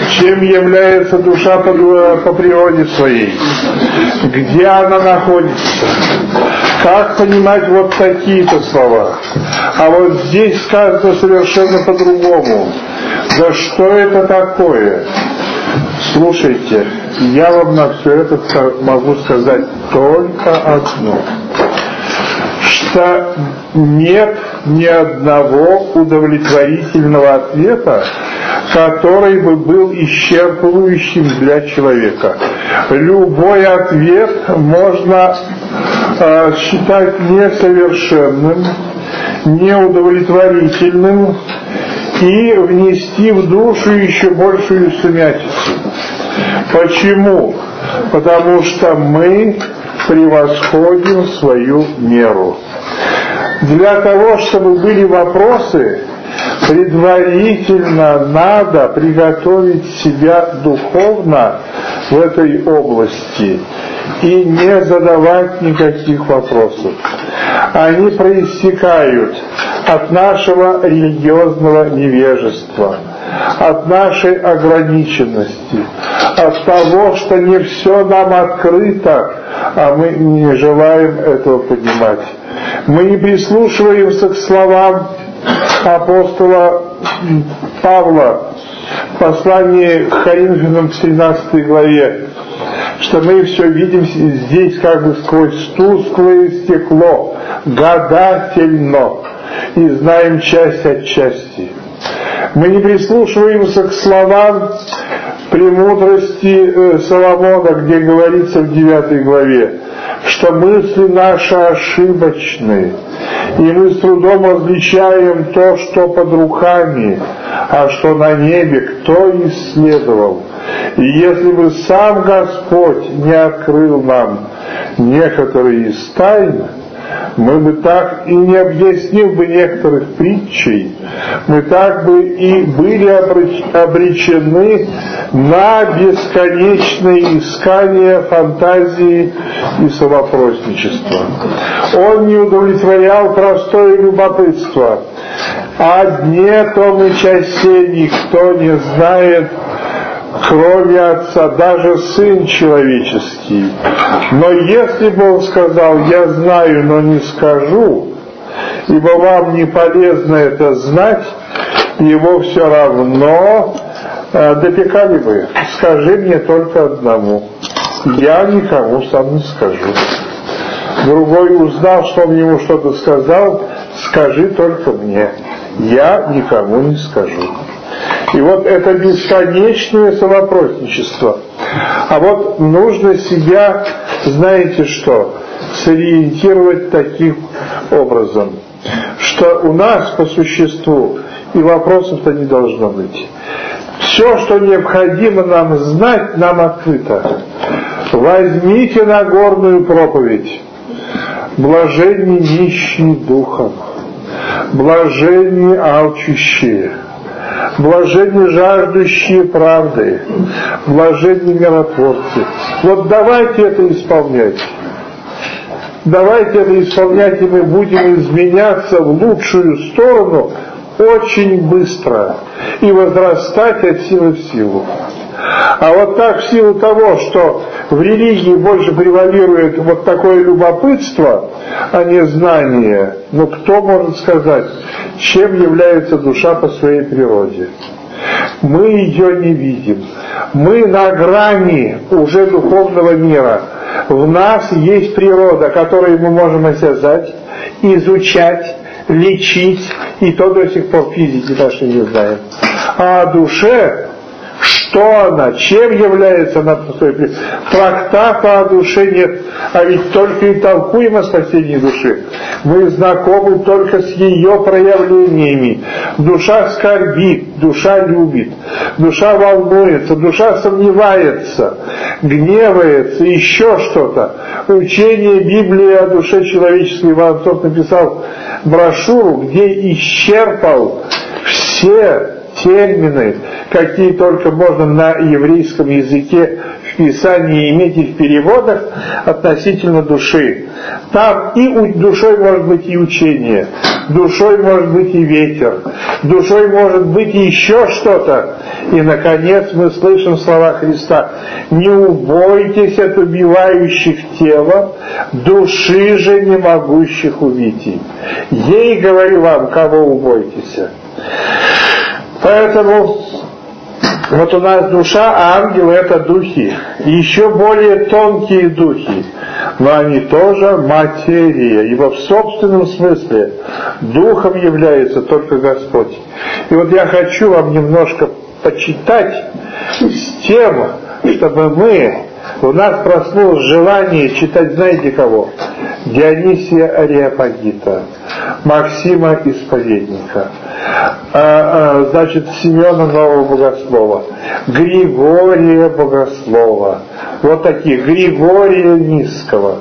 чем является душа по природе своей, где она находится, как понимать вот такие-то слова. А вот здесь сказано совершенно по-другому. Да что это такое? Слушайте, я вам на все это могу сказать только одно, что нет ни одного удовлетворительного ответа, который бы был исчерпывающим для человека. Любой ответ можно считать несовершенным, неудовлетворительным и внести в душу еще большую сумятицу. Почему? Потому что мы превосходим свою меру. Для того, чтобы были вопросы, предварительно надо приготовить себя духовно в этой области и не задавать никаких вопросов. Они проистекают от нашего религиозного невежества, от нашей ограниченности, от того, что не все нам открыто, а мы не желаем этого понимать. Мы не прислушиваемся к словам апостола Павла в послании к Коринфянам в 13 главе, что мы все видим здесь как бы сквозь тусклое стекло, гадательно, и знаем часть от части. Мы не прислушиваемся к словам премудрости Соломона, где говорится в 9 главе, что мысли наши ошибочны, и мы с трудом различаем то, что под руками, а что на небе, кто исследовал. И если бы сам Господь не открыл нам некоторые из тайн, мы бы так и не объяснил бы некоторых притчей, мы так бы и были обречены на бесконечное искание фантазии и самопросничества. Он не удовлетворял простое любопытство. О дне том и часе никто не знает, кроме Отца, даже Сын человеческий. Но если бы Он сказал: я знаю, но не скажу, ибо вам не полезно это знать, Его все равно допекали бы: скажи мне только одному, я никому сам не скажу. Другой узнал, что он ему что-то сказал: скажи только мне, я никому не скажу. И вот это бесконечное самопросничество. А вот нужно себя, знаете что, сориентировать таким образом, что у нас по существу и вопросов-то не должно быть. Все, что необходимо нам знать, нам открыто. Возьмите Нагорную проповедь. Блаженны нищие духом, блаженны алчущие, блаженны жаждущие правды, блаженны миротворцы. Вот давайте это исполнять. Давайте это исполнять, и мы будем изменяться в лучшую сторону очень быстро и возрастать от силы в силу. А вот так, в силу того, что в религии больше превалирует вот такое любопытство, а не знание, ну кто может сказать, чем является душа по своей природе? Мы ее не видим. Мы на грани уже духовного мира. В нас есть природа, которую мы можем осязать, изучать, лечить, и то до сих пор физики наши не знаем. А о душе, что она, чем является она по своей природе? Трактата о душе нет, а ведь только и толкуем о спасении души. Мы знакомы только с ее проявлениями. Душа скорбит, душа любит, душа волнуется, душа сомневается, гневается, еще что-то. Учение Библии о душе человеческой. Иван Цов написал брошюру, где исчерпал все термины, какие только можно на еврейском языке в Писании иметь и в переводах относительно души. Там и душой может быть и учение, душой может быть и ветер, душой может быть и еще что-то. И, наконец, мы слышим слова Христа: «Не убойтесь от убивающих тело, души же не могущих убить. Ей говорю вам, кого убойтесь». Поэтому вот у нас душа, а ангелы — это духи, еще более тонкие духи, но они тоже материя, ибо в собственном смысле духом является только Господь. И вот я хочу вам немножко почитать с тем, чтобы у нас проснулось желание читать, знаете кого? Дионисия Ареопагита, Максима Исповедника, Симеона Нового Богослова, Григория Богослова, вот такие, Григория Низкого,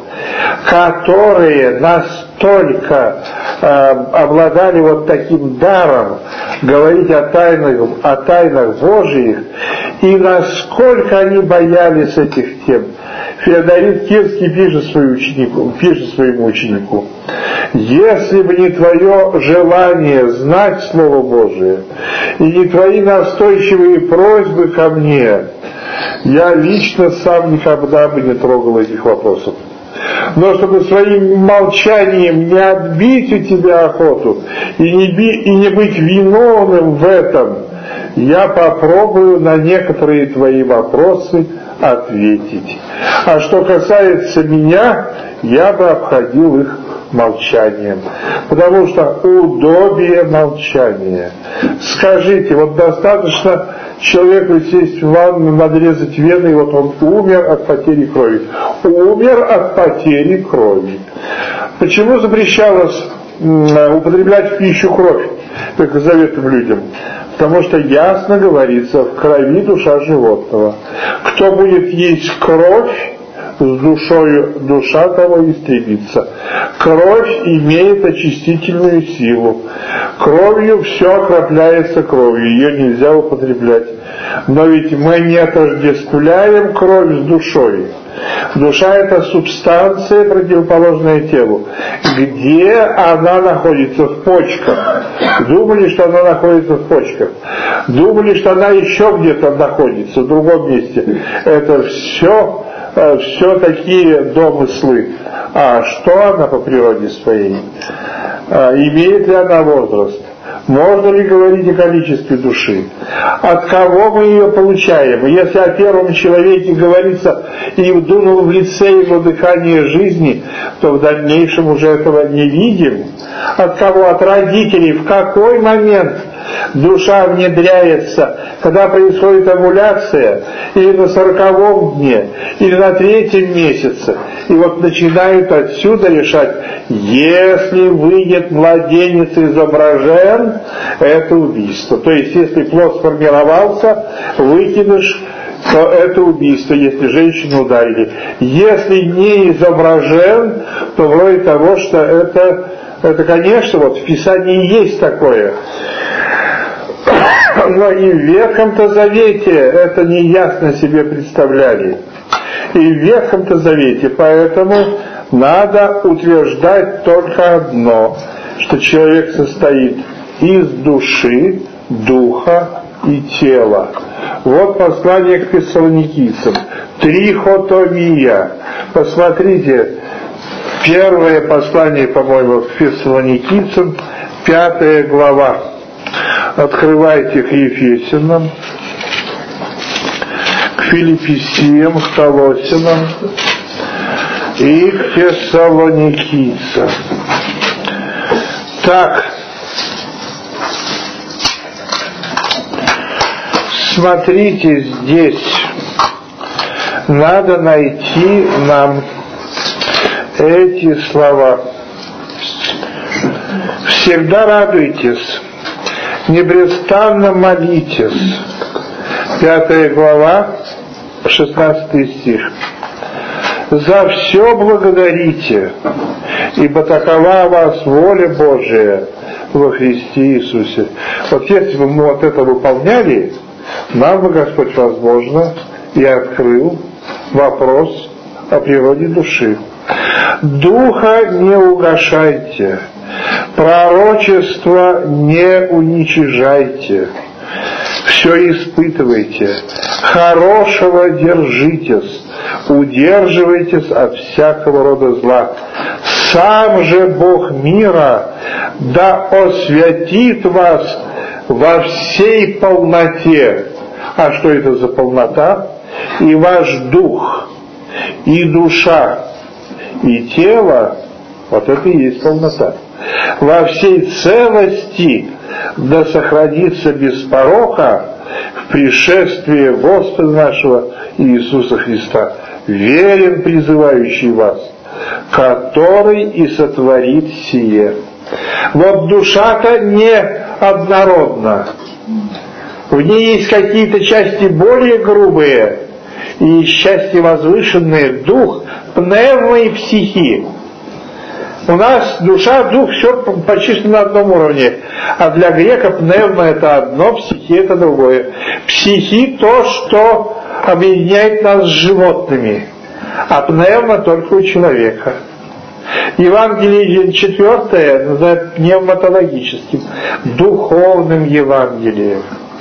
которые настолько обладали вот таким даром говорить о тайнах Божьих, и насколько они боялись этих тем. Феодорит Кирский пишет своему ученику: «Если бы не твое желание знать Слово Божие и не твои настойчивые просьбы ко мне, я лично сам никогда бы не трогал этих вопросов. Но чтобы своим молчанием не отбить у тебя охоту и не быть виновным в этом, я попробую на некоторые твои вопросы ответить. А что касается меня, я бы обходил их молчанием, потому что удобие молчания. Скажите, вот достаточно человеку сесть в ванну, надрезать вены, и вот он умер от потери крови. Умер от потери крови. Почему запрещалось употреблять в пищу кровь, только заветным людям? Потому что ясно говорится: в крови душа животного. Кто будет есть кровь, с душою душа того истребится. Кровь имеет очистительную силу. Кровью все окропляется кровью, ее нельзя употреблять. Но ведь мы не отождествляем кровь с душой. Душа — это субстанция, противоположная телу. Где она находится? В почках. Думали, что она находится в почках. Думали, что она еще где-то находится, в другом месте. Это все такие домыслы. А что она по природе своей? Имеет ли она возраст? Можно ли говорить о количестве души? От кого мы ее получаем? Если о первом человеке говорится и вдунул в лице его дыхание жизни, то в дальнейшем уже этого не видим. От кого? От родителей. В какой момент душа внедряется? Когда происходит овуляция, или на 40-м дне, или на 3-м месяце. И вот начинают отсюда решать: если выйдет младенец изображен, это убийство. То есть, если плод сформировался, выкидыш, то это убийство, если женщину ударили. Если не изображен, то вроде того, что это, конечно, вот в Писании есть такое. Но и в Ветхом-то Завете это неясно себе представляли. И в Ветхом-то Завете, поэтому надо утверждать только одно, что человек состоит из души, духа и тела. Вот послание к Фессалоникийцам. Трихотомия. Посмотрите, первое послание, по-моему, к Фессалоникийцам, 5 глава. Открывайте к Ефесянам, к Филиппийцам, к Колоссянам и к Фессалоникийцам. Так, смотрите, здесь надо найти нам эти слова. Всегда радуйтесь, непрестанно молитесь. 5 глава, 16 стих. За все благодарите, ибо такова у вас воля Божия во Христе Иисусе. Вот если бы мы вот это выполняли, нам бы Господь, возможно, и открыл вопрос о природе души. Духа не угашайте, пророчество не уничижайте, все испытывайте, хорошего держитесь, удерживайтесь от всякого рода зла. Сам же Бог мира да освятит вас во всей полноте. А что это за полнота? И ваш дух, и душа, и тело, вот это и есть полнота. Во всей целости да сохранится без порока в пришествии Господа нашего Иисуса Христа, верен призывающий вас, который и сотворит сие. Вот душа-то не однородна. В ней есть какие-то части более грубые и части возвышенные, дух, пневма и психи. У нас душа, дух, все почти на одном уровне. А для грека пневма это одно, психи это другое. Психи то, что объединяет нас с животными, а пневма только у человека. Евангелие 4 называют пневматологическим, духовным Евангелием.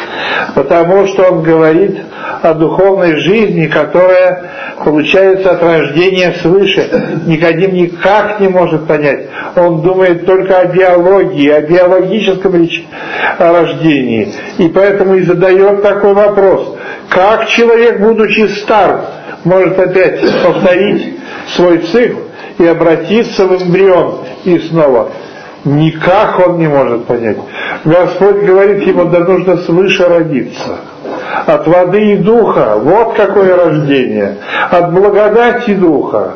Потому что он говорит о духовной жизни, которая получается от рождения свыше. Никодим никак не может понять. Он думает только о биологии, о биологическом рождении. И поэтому и задает такой вопрос. Как человек, будучи стар, может опять повторить свой цикл и обратиться в эмбрион и снова? Никак он не может понять. Господь говорит ему, да нужно свыше родиться. От воды и духа, вот какое рождение. От благодати духа.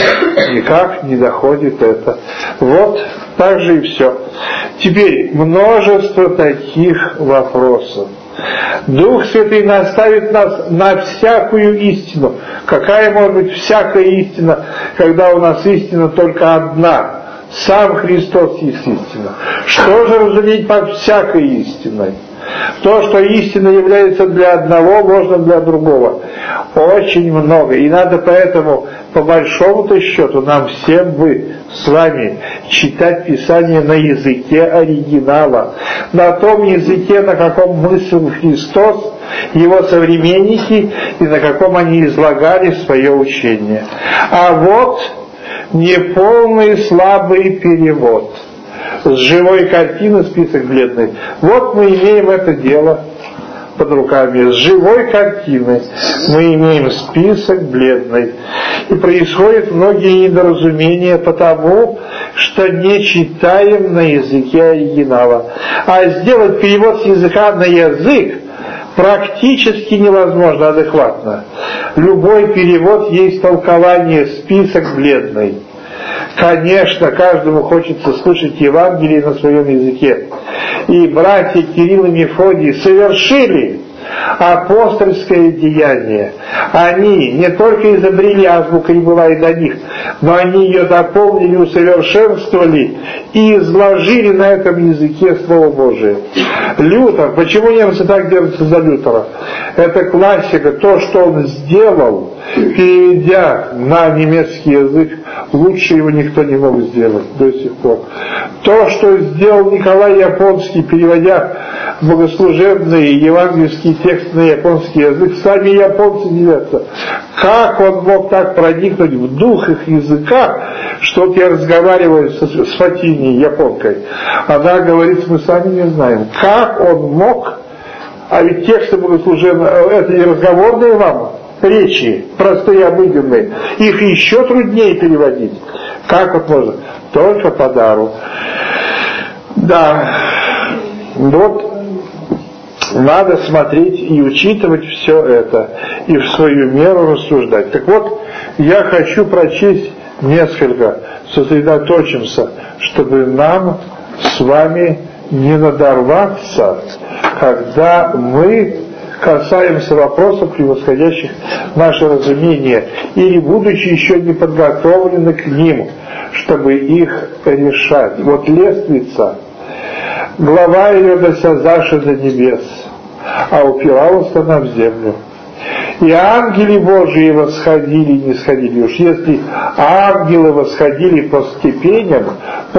Никак не доходит это. Вот так же и все. Теперь множество таких вопросов. Дух Святый наставит нас на всякую истину. Какая может быть всякая истина, когда у нас истина только одна? Сам Христос есть истина. Что же разуметь под всякой истиной? То, что истина является для одного, ложно для другого. Очень много. И надо поэтому, по большому-то счету, нам всем с вами читать Писание на языке оригинала. На том языке, на каком мыслил Христос, Его современники, и на каком они излагали свое учение. А вот неполный слабый перевод с живой картины, список бледный. Вот мы имеем это дело под руками. С живой картины мы имеем список бледный. И происходят многие недоразумения потому, что не читаем на языке оригинала. А сделать перевод с языка на язык практически невозможно адекватно. Любой перевод есть толкование, список бледный. Конечно, каждому хочется слышать Евангелие на своем языке. И братья Кирилл и Мефодий совершили апостольское деяние. Они не только изобрели азбуку, и была и до них, но они ее дополнили, усовершенствовали и изложили на этом языке Слово Божие. Лютер, почему немцы так держатся за Лютера? Это классика, то, что он сделал, переведя на немецкий язык, лучше его никто не мог сделать до сих пор. То, что сделал Николай Японский, переводя богослужебные евангельские тексты на японский язык, сами японцы дивятся. Как он мог так проникнуть в дух их языка, что вот я разговариваю с Фатиней, японкой, она говорит, мы сами не знаем, как он мог, а ведь тексты богослужебные, это не разговорные вам речи, простые, обыденные, их еще труднее переводить. Как вот можно? Только по дару. Да, вот надо смотреть и учитывать все это, и в свою меру рассуждать. Так вот, я хочу прочесть несколько, сосредоточимся, чтобы нам с вами не надорваться, когда мы касаемся вопросов, превосходящих наше разумение, или будучи еще не подготовлены к ним, чтобы их решать. Вот лестница Глава ее досязаша до небес, а упиралась она в землю. И ангели Божии восходили и не сходили. Уж если ангелы восходили по ступеням,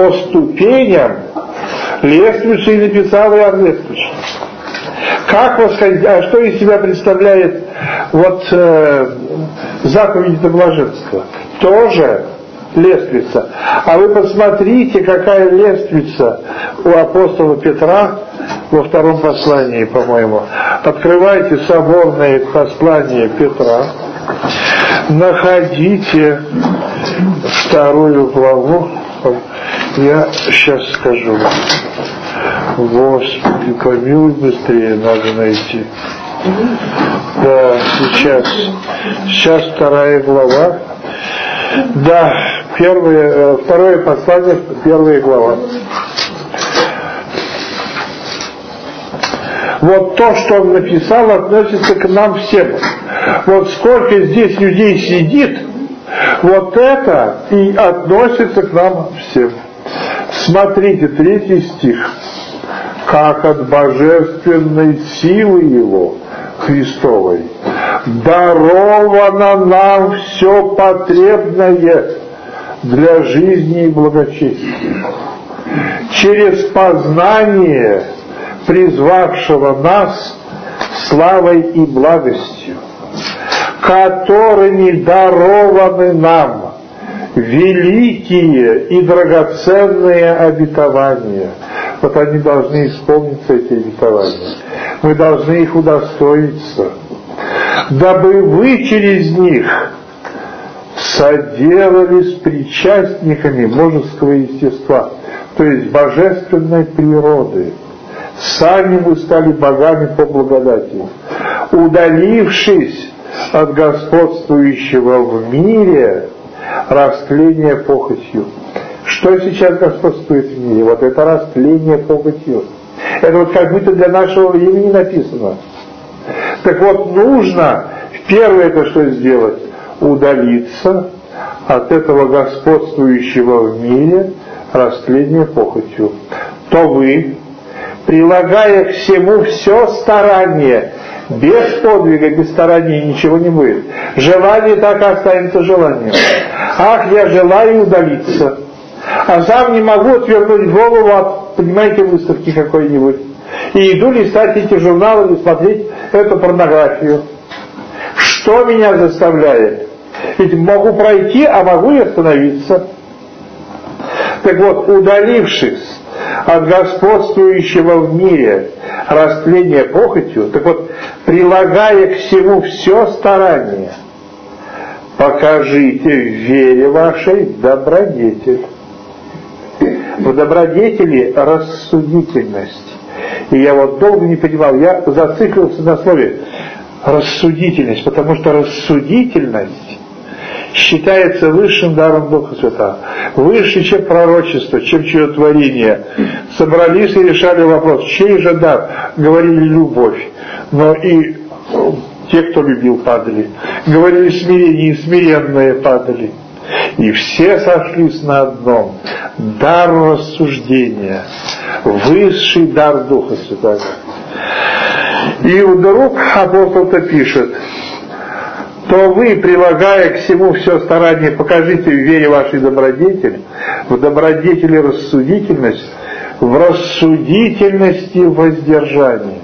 лестницу и написал Иоанн Лествичник. Как восходить? А что из себя представляет заповедь до блаженства? Тоже лестница. А вы посмотрите, какая лестница у апостола Петра во втором послании, по-моему. Открывайте соборное послание Петра, находите 2 главу. Я сейчас скажу. Господи, помилуй, быстрее надо найти. Да, сейчас 2 глава. Да, второе послание, 1 глава. Вот то, что он написал, относится к нам всем. Вот сколько здесь людей сидит, вот это и относится к нам всем. Смотрите, 3 стих. Как от божественной силы Его, Христовой, даровано нам все потребное для жизни и благочестия, через познание призвавшего нас славой и благостью, которыми дарованы нам великие и драгоценные обетования. Вот они должны исполниться, эти обетования. Мы должны их удостоиться, дабы вы через них соделались причастниками божеского естества, то есть божественной природы. Сами мы стали богами по благодати, удалившись от господствующего в мире растления похотью. Что сейчас господствует в мире? Вот это растление похотью. Это вот как будто для нашего времени написано. Так вот, нужно первое это что сделать? Удалиться от этого господствующего в мире растления похотью. То вы, прилагая к всему все старание, без подвига, без старания ничего не будет. Желание так и останется желанием. Ах, я желаю удалиться, а сам не могу отвернуть голову от, понимаете, выставки какой-нибудь. И иду листать эти журналы и смотреть эту порнографию. Что меня заставляет? Ведь могу пройти, а могу и остановиться. Так вот, удалившись от господствующего в мире растления похотью, так вот, прилагая к всему все старание, покажите в вере вашей добродетель. В добродетели рассудительность. И я вот долго не понимал, я зациклился на слове рассудительность, потому что рассудительность считается высшим даром Духа Святого, выше, чем пророчество, чем чудотворение. Собрались и решали вопрос, чей же дар? Говорили любовь, но и те, кто любил, падали. Говорили смирение, и смиренные падали. И все сошлись на одном: дар рассуждения, высший дар Духа Святого. И вдруг апостол-то пишет: то вы, прилагая к всему все старание, покажите в вере вашей добродетель, в добродетели рассудительность, в рассудительности воздержание.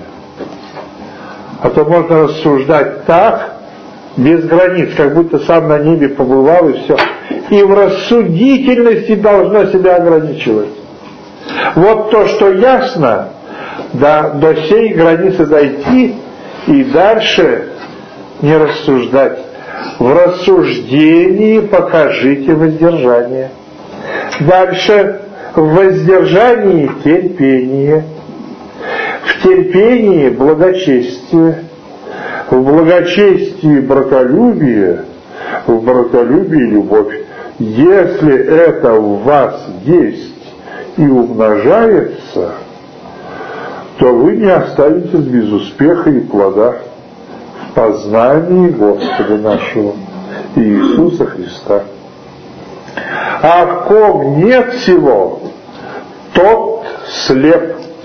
А то можно рассуждать так, без границ, как будто сам на небе побывал и все. И в рассудительности должно себя ограничивать. Вот то, что ясно, да, до сей границы дойти и дальше не рассуждать. В рассуждении покажите воздержание. Дальше в воздержании терпение, в терпении благочестие, в благочестии братолюбие, в братолюбии любовь. Если это в вас есть и умножается, то вы не останетесь без успеха и плода в познании Господа нашего Иисуса Христа. А в ком нет всего, тот слеп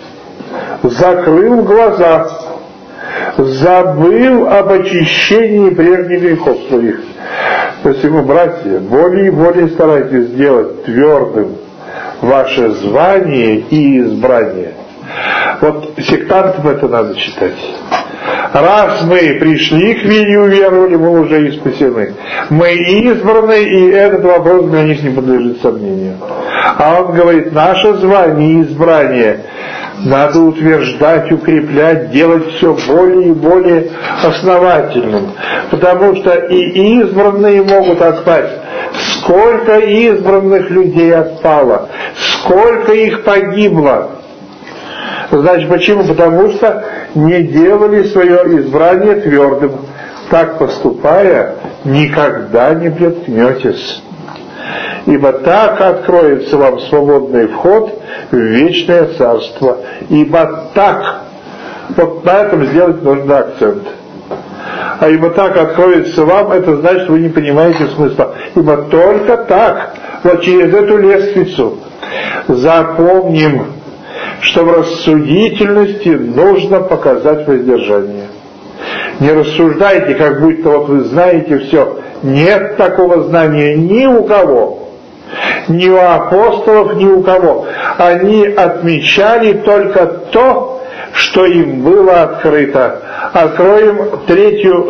закрыл глаза, забыл об очищении прежних грехов своих. Посему, братья, более и более старайтесь сделать твердым ваше звание и избрание. Вот сектантам это надо читать. Раз мы пришли к вере и уверовали, мы уже и спасены. Мы избраны, и этот вопрос для них не подлежит сомнению. А он говорит, наше звание и избрание надо утверждать, укреплять, делать все более и более основательным. Потому что и избранные могут отпасть. Сколько избранных людей отпало, сколько их погибло. Значит, почему? Потому что не делали свое избрание твердым. Так поступая, никогда не приткнетесь. Ибо так откроется вам свободный вход в вечное царство. Ибо так. Вот на этом сделать нужно акцент. А ибо так откроется вам, это значит, вы не понимаете смысла. Ибо только так, вот через эту лестницу, запомним, что в рассудительности нужно показать воздержание. Не рассуждайте, как будто вот вы знаете все. Нет такого знания ни у кого. Ни у апостолов, ни у кого. Они отмечали только то, что им было открыто. Откроем третью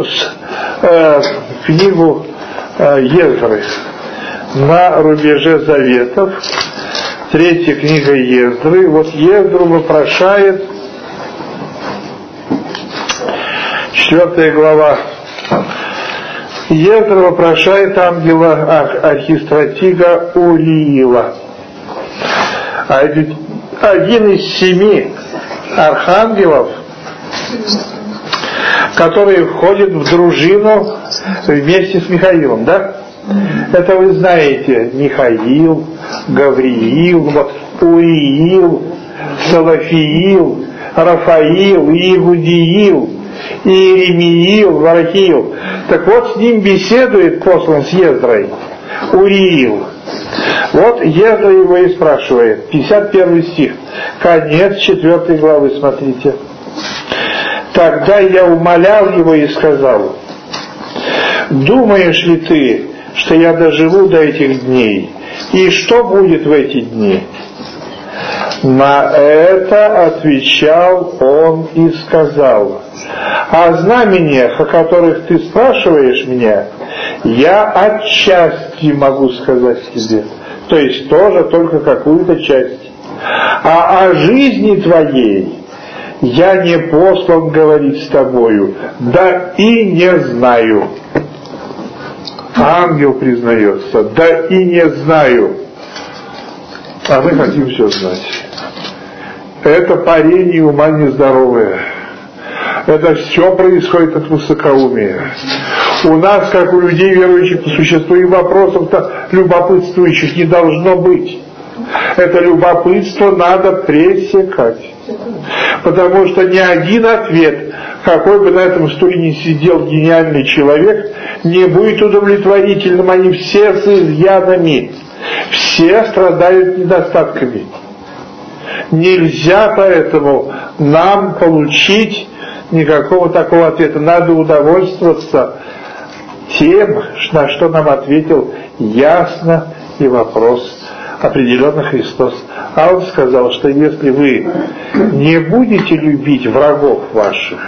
книгу Ездры. На рубеже заветов. Третья книга Ездры. Вот Ездру вопрошает 4 глава. Ездра вопрошает ангела архистратига Уриила. Один из 7 архангелов, которые входят в дружину вместе с Михаилом, да? Это вы знаете, Михаил, Гавриил, вот Уриил, Салафиил, Рафаил, Иудиил, Иеремиил, Варахиил. Так вот, с ним беседует послан с Ездрой Уриил. Вот Ездра его и спрашивает. 51 стих. Конец 4 главы, смотрите. Тогда я умолял его и сказал: думаешь ли ты, что я доживу до этих дней? И что будет в эти дни? На это отвечал он и сказал: о знамениях, о которых ты спрашиваешь меня, я отчасти могу сказать тебе, то есть тоже только какую-то часть. А о жизни твоей я не послан говорить с тобою, да и не знаю. Ангел признается: да и не знаю. А мы хотим все знать. Это парение ума нездоровое. Это все происходит от высокоумия. У нас, как у людей верующих по существу, и вопросов-то любопытствующих не должно быть. Это любопытство надо пресекать. Потому что ни один ответ, какой бы на этом стуле ни сидел гениальный человек, не будет удовлетворительным. Они все с изъянами. Все страдают недостатками. Нельзя поэтому нам получить никакого такого ответа. Надо удовольствоваться тем, на что нам ответил ясно и вопрос определенно Христос. А Он сказал, что если вы не будете любить врагов ваших,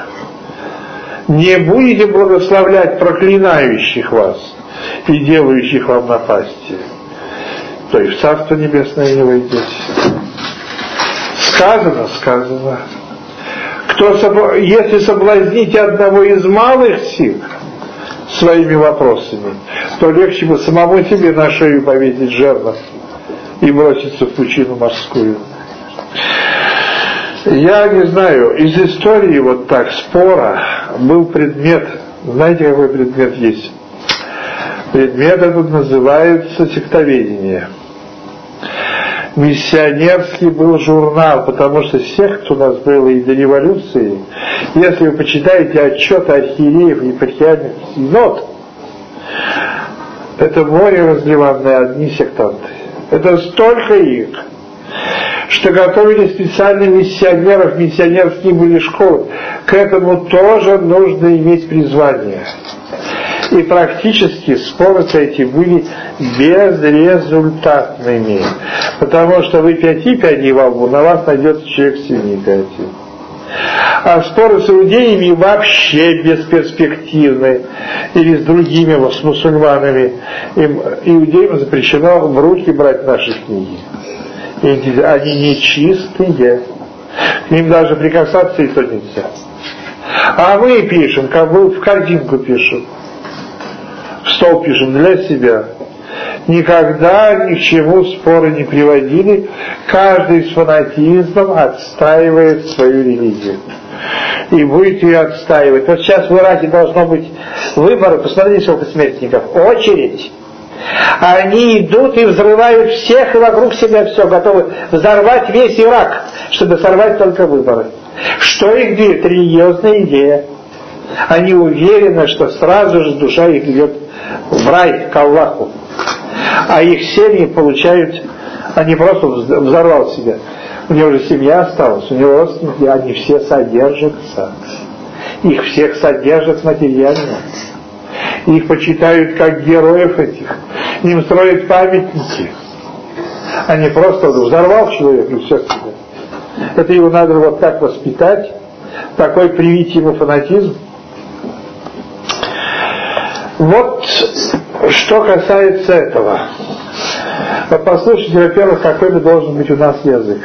не будете благословлять проклинающих вас и делающих вам напасти, то и в Царство Небесное не войдете. Сказано. Если соблазните одного из малых сих своими вопросами, то легче бы самому себе на шею повесить жернов и броситься в пучину морскую. Я не знаю, из истории вот так спора был предмет, знаете, какой предмет есть? Предмет этот называется сектоведение. Миссионерский был журнал, потому что сект у нас было и до революции. Если вы почитаете отчеты архиереев и епархиальных синод, это море разливанное, одни сектанты. Это столько их, что готовили специальных миссионерские были школы. К этому тоже нужно иметь призвание. И практически споры-то эти были безрезультатными, потому что вы 5 пядей во лбу, на вас найдется человек 7 пядей. А споры с иудеями вообще бесперспективны, или с другими, с мусульманами. Иудеям запрещено в руки брать наши книги. Они нечистые, к ним даже прикасаться и то нельзя. А мы пишем, как бы в корзинку пишем, в стол пишем для себя. Никогда ни к чему споры не приводили. Каждый с фанатизмом отстаивает свою религию. И будет ее отстаивать. Вот сейчас в Ираке должно быть выборы. Посмотрите, сколько смертников. Очередь. Они идут и взрывают всех, и вокруг себя все. Готовы взорвать весь Ирак, чтобы сорвать только выборы. Что их движет? Религиозная идея. Они уверены, что сразу же душа их идет в рай, к Аллаху. А их семьи получают, они просто взорвал себя. У него же семья осталась, у него родственники, они все содержатся. Их всех содержат материально. Их почитают как героев этих. Им строят памятники. Они просто взорвал человека и все себе. Это его надо вот так воспитать, такой привить ему фанатизм. Вот что касается этого. Послушайте, во-первых, какой бы должен быть у нас язык.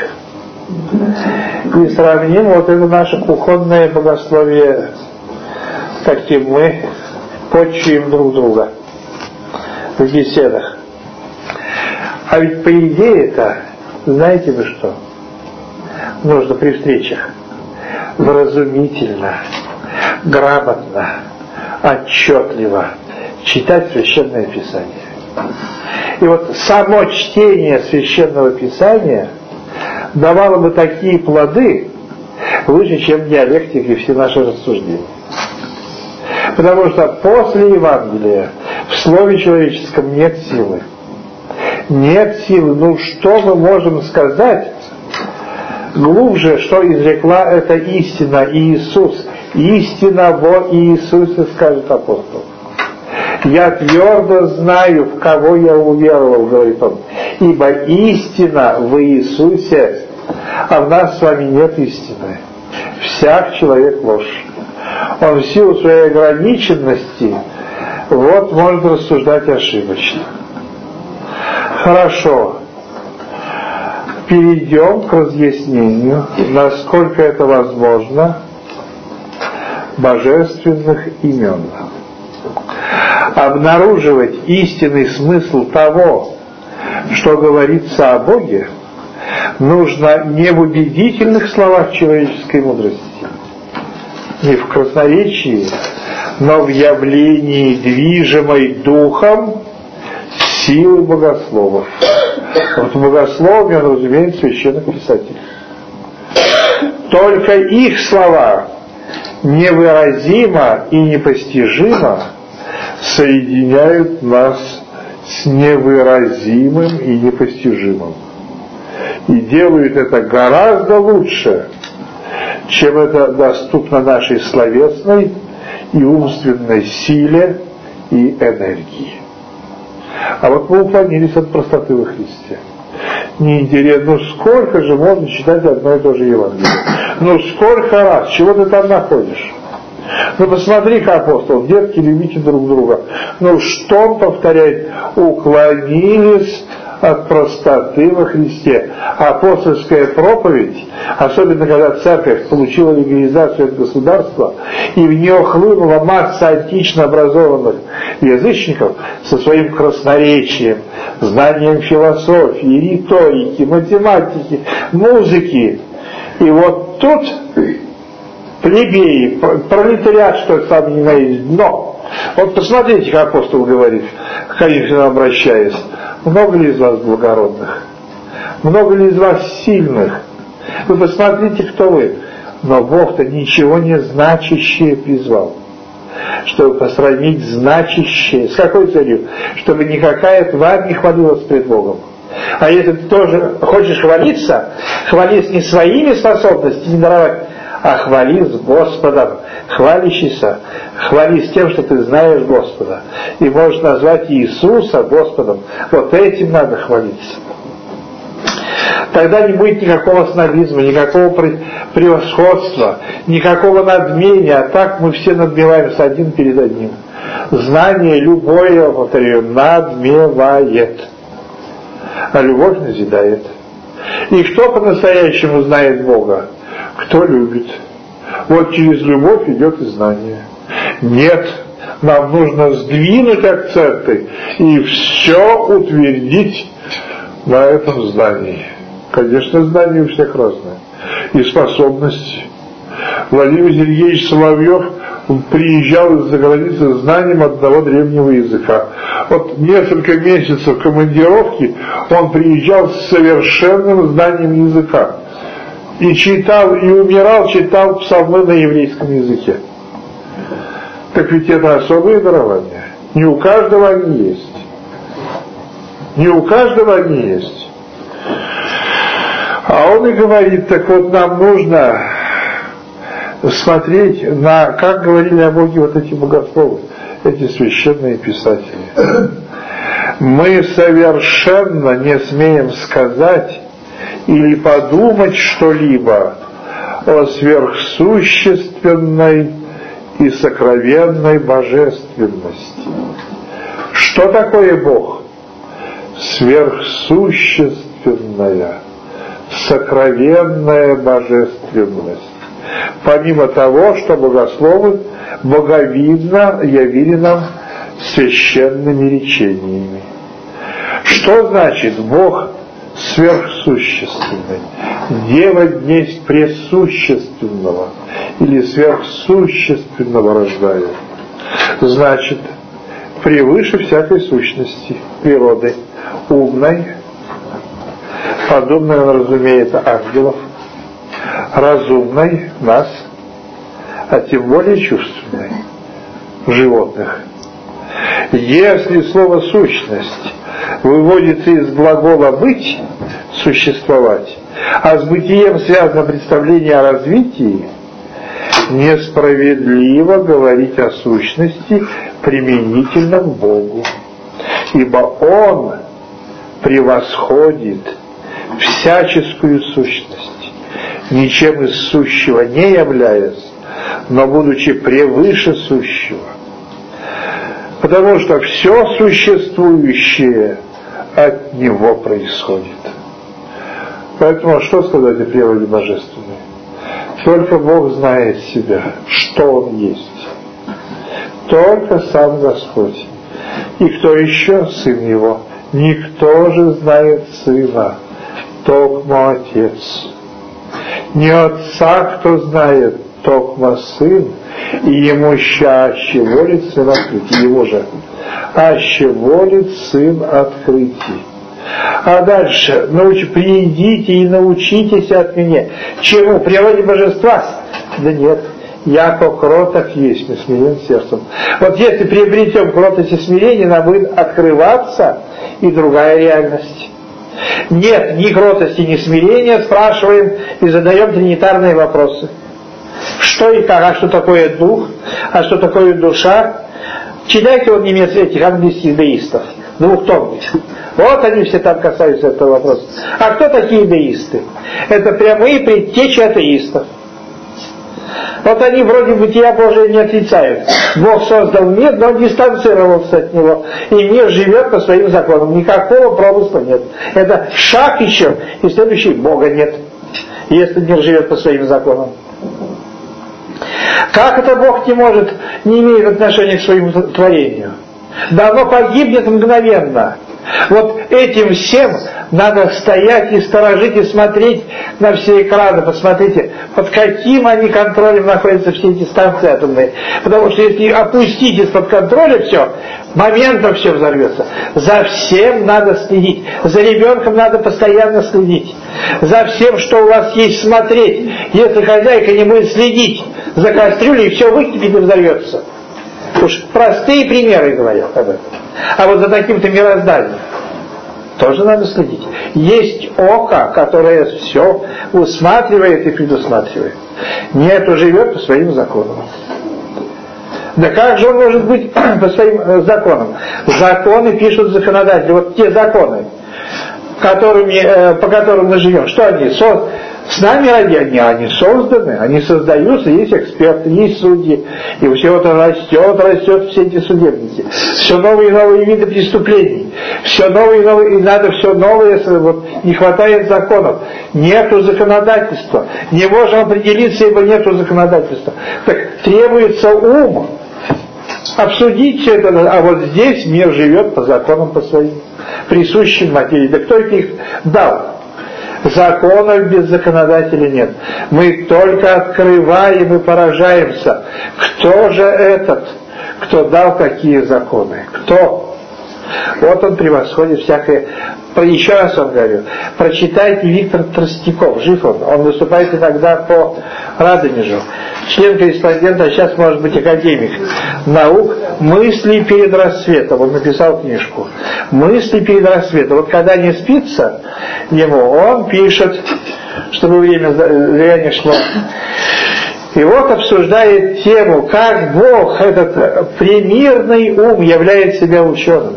И сравним вот это наше кухонное богословие, каким мы почуем друг друга в беседах. А ведь по идее это, знаете вы что? Нужно при встречах вразумительно, грамотно, отчетливо читать Священное Писание. И вот само чтение Священного Писания давало бы такие плоды выше, чем диалектика и все наши рассуждения. Потому что после Евангелия в слове человеческом нет силы. Нет силы. Ну что мы можем сказать глубже, что изрекла эта истина Иисус? Истина во Иисусе, скажет апостол. Я твердо знаю, в кого я уверовал, говорит он. Ибо истина в Иисусе, а в нас с вами нет истины. Всяк человек ложь. Он в силу своей ограниченности может рассуждать ошибочно. Хорошо. Перейдем к разъяснению, насколько это возможно, божественных имен. Обнаруживать истинный смысл того, что говорится о Боге, нужно не в убедительных словах человеческой мудрости, не в красноречии, но в явлении, движимой духом силы богословов. Вот в богословии он разумеет священных писателей. Только их слова невыразимо и непостижимо соединяют нас с невыразимым и непостижимым. И делают это гораздо лучше, чем это доступно нашей словесной и умственной силе и энергии. А вот мы уклонились от простоты во Христе. Неинтересно, сколько же можно читать одно и то же Евангелие? Сколько раз, чего ты там находишь? Посмотри-ка, апостол, детки, любите друг друга. Что он повторяет? Уклонились от простоты во Христе. Апостольская проповедь, особенно когда церковь получила легализацию от государства, и в нее хлынула масса антично образованных язычников со своим красноречием, знанием философии, риторики, математики, музыки. И вот тут плебеи, пролетариат, что там не на есть дно. Вот посмотрите, как апостол говорит, к Коринфянам обращаясь. Много ли из вас благородных? Много ли из вас сильных? Вы посмотрите, кто вы. Но Бог-то ничего не значащее призвал, чтобы посрамить значащее. С какой целью? Чтобы никакая тварь не хвалилась пред Богом. А если ты тоже хочешь хвалиться, хвались не своими способностями даровать, а хвали с Господом, хвалящийся, хвались тем, что ты знаешь Господа. И можешь назвать Иисуса Господом. Вот этим надо хвалиться. Тогда не будет никакого снобизма, никакого превосходства, никакого надмения, а так мы все надмеваемся один перед одним. Знание любое, повторяю, надмевает, а любовь назидает. И кто по-настоящему знает Бога? Кто любит. Вот через любовь идет и знание. Нет, нам нужно сдвинуть акценты и все утвердить на этом знании. Конечно, знания у всех разные. И способности. Владимир Сергеевич Соловьев приезжал из-за границы с знанием одного древнего языка. Вот несколько месяцев командировки он приезжал с совершенным знанием языка. И читал, и умирал, читал псалмы на еврейском языке. Так ведь это особые дарования. Не у каждого они есть. Не у каждого они есть. А он и говорит, так вот нам нужно смотреть на, как говорили о Боге вот эти богословы, эти священные писатели. Мы совершенно не смеем сказать или подумать что-либо о сверхсущественной и сокровенной божественности. Что такое Бог? Сверхсущественная, сокровенная божественность. Помимо того, что богословы боговидно явили нам священными речениями. Что значит Бог сверхсущественный? Дева есть пресущественного или сверхсущественного рождает. Значит, превыше всякой сущности природы, умной, подобной он разумеет ангелов, разумной нас, а тем более чувственной животных. Если слово «сущность» выводится из глагола «быть», «существовать», а с бытием связано представление о развитии, несправедливо говорить о сущности применительно к Богу, ибо Он превосходит всяческую сущность, ничем из сущего не являясь, но будучи превыше сущего. Потому что все существующее от Него происходит. Поэтому что сказать о природе божественной? Только Бог знает себя, что Он есть. Только сам Господь. И кто еще? Сын Его. Никто же знает Сына, токмо Отец. Не Отца, кто знает, токмо Сын, и Ему аще волит Сын открытий. Ему же аще волит Сын открытий. А дальше, приидите и научитесь от меня. Чему? Природе божества? Да нет. Яко кроток есть, не смирен сердцем. Вот если приобретем кротость и смирение, нам будет открываться и другая реальность. Нет ни кротости, ни смирения, спрашиваем и задаем тринитарные вопросы. Что и как, а что такое дух, а что такое душа? Читайте вот немецких, этих английских деистов, двухтомных. Вот они все там касаются этого вопроса. А кто такие деисты? Это прямые предтечи атеистов. Вот они вроде бытия Божия не отрицают. Бог создал мир, но дистанцировался от него. И мир живет по своим законам. Никакого промысла нет. Это шаг еще, и следующий Бога нет. Если мир живет по своим законам. Как это Бог не имеет отношения к своему творению? Да оно погибнет мгновенно. Вот этим всем надо стоять и сторожить, и смотреть на все экраны. Посмотрите, под каким они контролем находятся все эти станции атомные. Потому что если опустить из-под контроля все, моментом все взорвется. За всем надо следить. За ребенком надо постоянно следить. За всем, что у вас есть, смотреть. Если хозяйка не будет следить за кастрюлей, все выкипит и взорвется. Уж простые примеры говорят об этом. А вот за таким-то мирозданием, тоже надо следить. Есть око, которое все усматривает и предусматривает. Нету, живет по своим законам. Да как же он может быть по своим законам? Законы пишут законодатели. Вот те законы, по которым мы живем, что они? С нами они созданы, они создаются, есть эксперты, есть судьи, и все это растет все эти судебники. Все новые и новые виды преступлений, все новые и новые, и надо все новое, вот, не хватает законов, нету законодательства, не можем определиться, ибо нету законодательства. Так требуется ум, обсудить все это, а вот здесь мир живет по законам, по своим присущим материи. Да кто их дал? Законов без законодателя нет. Мы только открываем и поражаемся. Кто же этот, кто дал такие законы? Кто? Вот он превосходит всякое. Еще раз вам говорю, прочитайте Виктор Тростников, жив он выступает иногда по Радонежу, член-корреспондент, а сейчас может быть академик наук, «Мысли перед рассветом», он написал книжку, «Мысли перед рассветом». Вот когда не спится ему, он пишет, чтобы время зря не шло. И вот обсуждает тему, как Бог, этот премирный ум, являет себя ученым.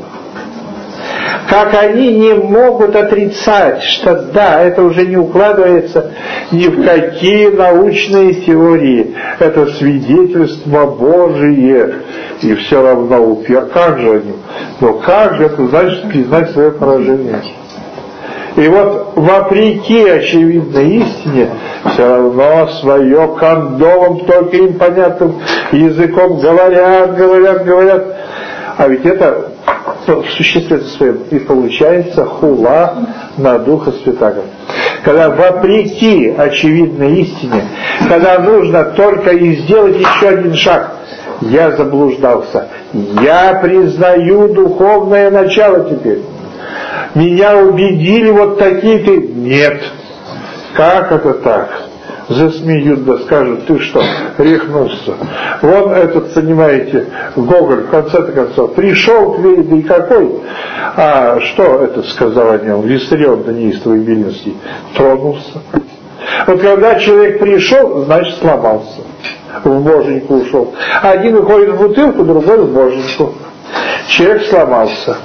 Как они не могут отрицать, что да, это уже не укладывается ни в какие научные теории. Это свидетельство Божие. И все равно как же они? Но как же это значит признать свое поражение? И вот вопреки очевидной истине, все равно свое кондовым, только им понятным языком говорят. А ведь это в существе своем и получается хула на Духа Святаго. Когда вопреки очевидной истине, когда нужно только и сделать еще один шаг, я заблуждался, я признаю духовное начало теперь, меня убедили вот такие-то, нет, как это так? Засмеют, да скажут, ты что, рехнулся. Вон этот, понимаете, Гоголь, в конце-то концов, пришел к вере, да и какой? А что это сказал о нем? Виссарион неистовый Вильнюсский тронулся. Вот когда человек пришел, значит сломался. В боженьку ушел. Один уходит в бутылку, другой в боженьку. Человек сломался.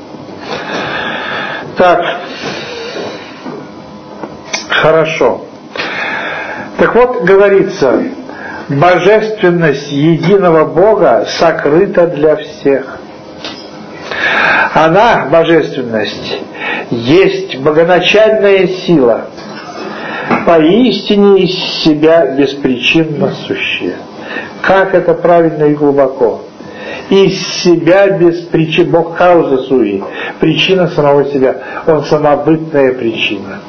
Так. Хорошо. Так вот, говорится, божественность единого Бога сокрыта для всех. Она, божественность, есть богоначальная сила, поистине из себя беспричинно сущая. Как это правильно и глубоко. Из себя без причин, Бог кауза суи, причина самого себя, Он самобытная причина.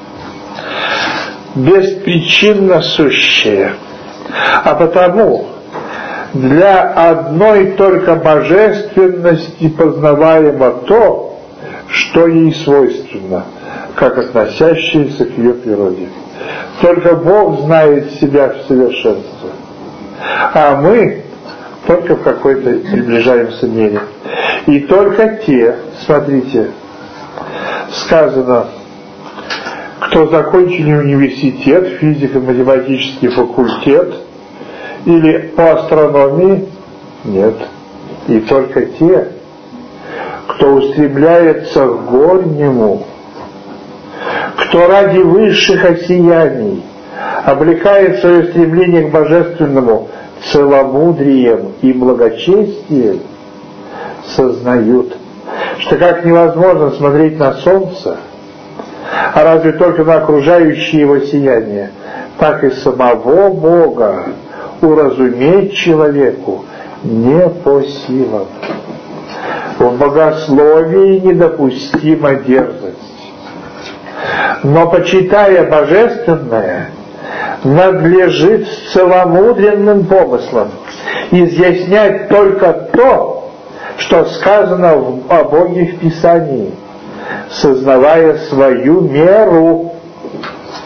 Беспричинно сущее. А потому для одной только божественности познаваемо то, что ей свойственно, как относящееся к ее природе. Только Бог знает себя в совершенстве, а мы только в какой-то приближаемся мере. И только те, смотрите, сказано, кто закончили университет, физико-математический факультет или по астрономии, нет. И только те, кто устремляется к горнему, кто ради высших осияний облекает свое стремление к божественному целомудрием и благочестием, сознают, что как невозможно смотреть на солнце, а разве только на окружающее его сияние, так и самого Бога уразуметь человеку не по силам. В богословии недопустима дерзость. Но, почитая божественное, надлежит с целомудренным помыслом изъяснять только то, что сказано о Боге в Писании, сознавая свою меру,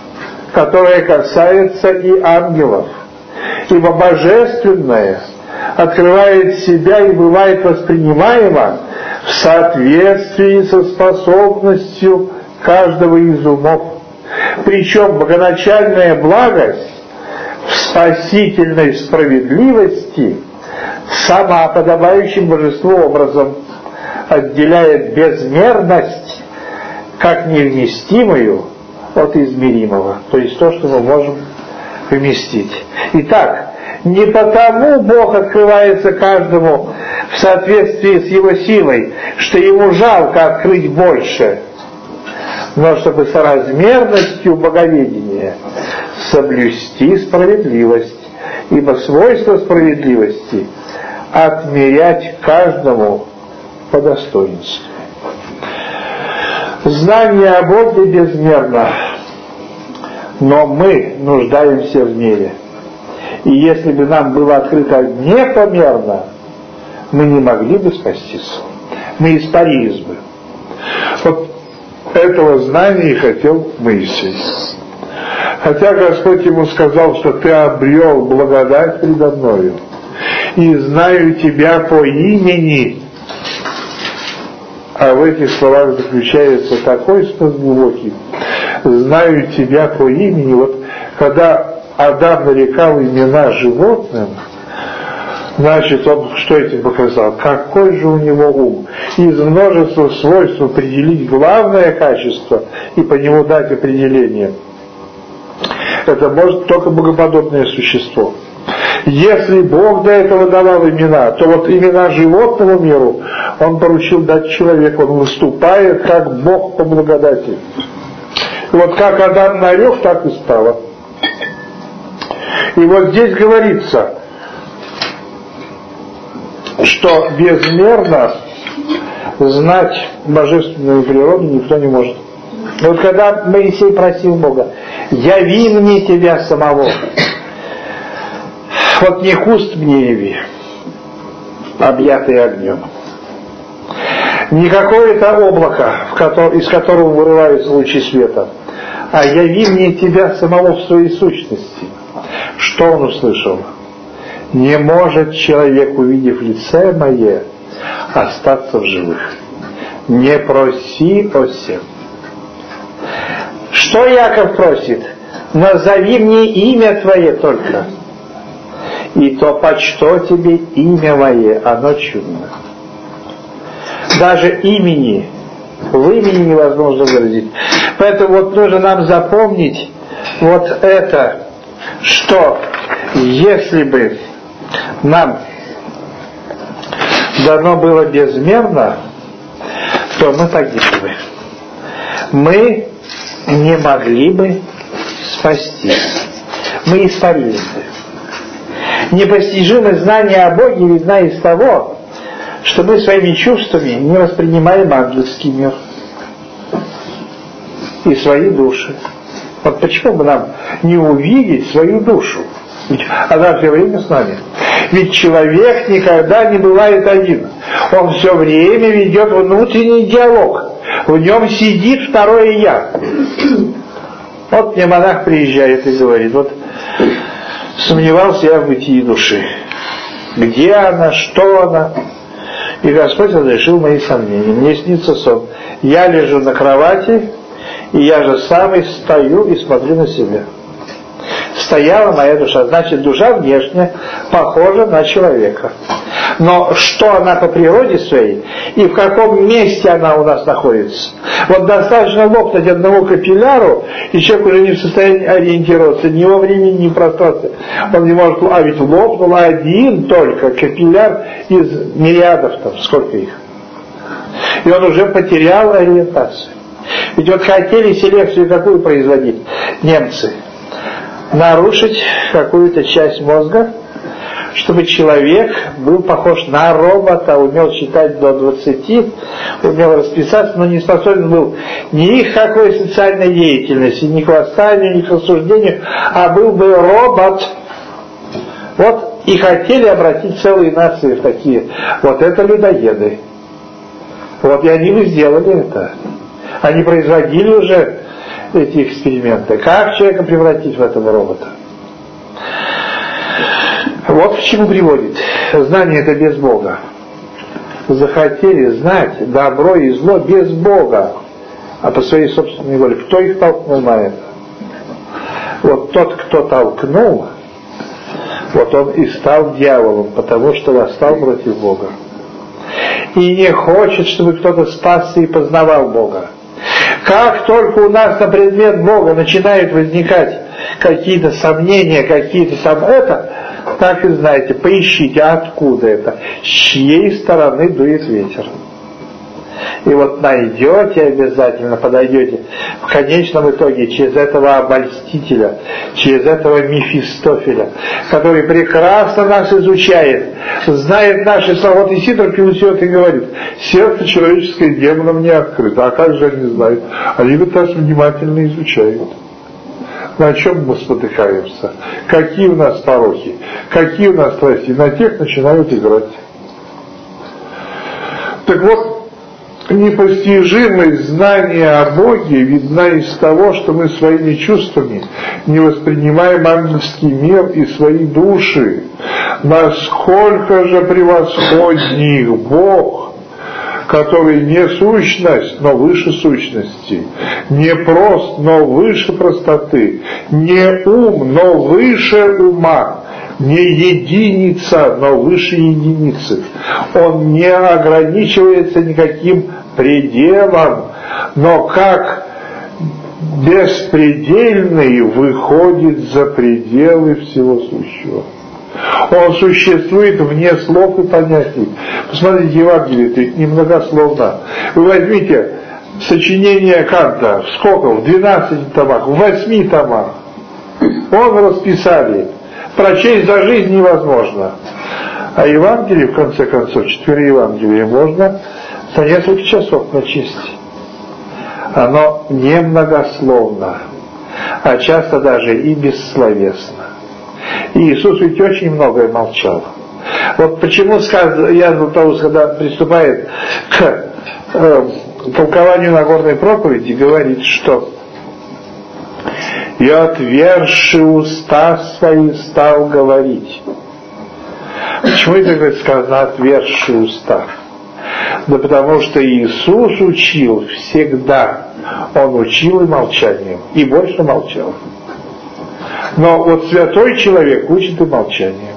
которая касается и ангелов. Ибо божественное открывает себя и бывает воспринимаема в соответствии со способностью каждого из умов. Причем богоначальная благость в спасительной справедливости сама подобающим божеству образом отделяет безмерность как невместимую от измеримого, то есть то, что мы можем вместить. Итак, не потому Бог открывается каждому в соответствии с его силой, что ему жалко открыть больше, но чтобы соразмерностью боговедения соблюсти справедливость, ибо свойство справедливости — отмерять каждому по достоинству. Знание о Боге безмерно, но мы нуждаемся в мере. И если бы нам было открыто непомерно, мы не могли бы спастись. Мы испарились бы. Вот этого знания и хотел Моисей. Хотя Господь ему сказал, что ты обрел благодать предо мною, и знаю тебя по имени. А в этих словах заключается такой смысл глубокий. Знаю тебя по имени. Вот когда Адам нарекал имена животным, значит, он что этим показал? Какой же у него ум? Из множества свойств определить главное качество и по нему дать определение. Это может только богоподобное существо. Если Бог до этого давал имена, то вот имена животному миру Он поручил дать человеку. Он выступает как Бог по благодати. И вот как Адам нарек, так и стало. И вот здесь говорится, что безмерно знать божественную природу никто не может. И вот когда Моисей просил Бога: «Яви мне тебя самого», вот не куст мне яви, объятый огнем, не какое-то облако, из которого вырываются лучи света, а яви мне тебя самого в своей сущности. Что он услышал? Не может человек, увидев лице мое, остаться в живых. Не проси о сем. Что Яков просит? Назови мне имя твое только. И то почто тебе имя мое, оно чудно. Даже в имени невозможно выразить. Поэтому вот нужно нам запомнить вот это, что если бы нам дано было безмерно, то мы погибли бы. Мы не могли бы спастись. Мы испарились бы. Непостижимость знания о Боге видна из того, что мы своими чувствами не воспринимаем ангельский мир и свои души. Вот почему бы нам не увидеть свою душу? Ведь она все время с нами. Ведь человек никогда не бывает один. Он все время ведет внутренний диалог. В нем сидит второе «я». Вот мне монах приезжает и говорит: вот сомневался я в бытии души. Где она, что она? И Господь разрешил мои сомнения. Мне снится сон. Я лежу на кровати, и я же самый стою и смотрю на себя. Стояла моя душа. Значит, душа внешне похожа на человека. Но что она по природе своей и в каком месте она у нас находится? Вот достаточно лопнуть одному капилляру, и человек уже не в состоянии ориентироваться ни во времени, ни в пространстве. Он не может... А ведь лопнул один только капилляр из мириадов, там, сколько их. И он уже потерял ориентацию. Ведь вот хотели селекцию какую производить немцы? Нарушить какую-то часть мозга, чтобы человек был похож на робота, умел считать до 20, умел расписаться, но не способен был ни к какой социальной деятельности, ни к восстанию, ни к рассуждению, а был бы робот. Вот и хотели обратить целые нации в такие. Вот это людоеды. Вот и они бы сделали это. Они производили уже эти эксперименты. Как человека превратить в этого робота? Вот к чему приводит. Знание это без Бога. Захотели знать добро и зло без Бога, а по своей собственной воле. Кто их толкнул на это? Вот тот, кто толкнул, вот он и стал дьяволом, потому что восстал против Бога. И не хочет, чтобы кто-то спасся и познавал Бога. Как только у нас на предмет Бога начинают возникать какие-то сомнения, какие-то там это, так и знаете, поищите, откуда это, с чьей стороны дует ветер. И вот найдете обязательно, подойдете в конечном итоге через этого обольстителя, через этого Мефистофеля, который прекрасно нас изучает, знает наши слова. Вот Исидор Пелусиот и говорит: сердце человеческое демонам не открыто. А как же они знают? Они ведь нас внимательно изучают. На чем мы спотыкаемся? Какие у нас порохи? Какие у нас страсти? На тех начинают играть. Так вот, непостижимость знания о Боге видна из того, что мы своими чувствами не воспринимаем ангельский мир и свои души. Насколько же превосходней Бог, который не сущность, но выше сущности, не прост, но выше простоты, не ум, но выше ума, не единица, но выше единицы. Он не ограничивается никаким пределом, но как беспредельный выходит за пределы всего сущего. Он существует вне слов и понятий. Посмотрите, Евангелие, это немногословно. Вы возьмите сочинение Канта, сколько? В 12 томах, в 8 томах. Он расписали. Прочесть за жизнь невозможно. А Евангелие, в конце концов, 4 Евангелия можно за несколько часов прочесть. Оно не многословно, а часто даже и бессловесно. И Иисус ведь очень многое молчал. Вот почему Иоанн Златоуст, когда приступает к толкованию Нагорной проповеди, говорит, что «И отверши уста свои стал говорить». Почему это, говорит, сказано «отверши уста»? Да потому что Иисус учил всегда. Он учил и молчанием, и больше молчал. Но вот святой человек учит и молчанием.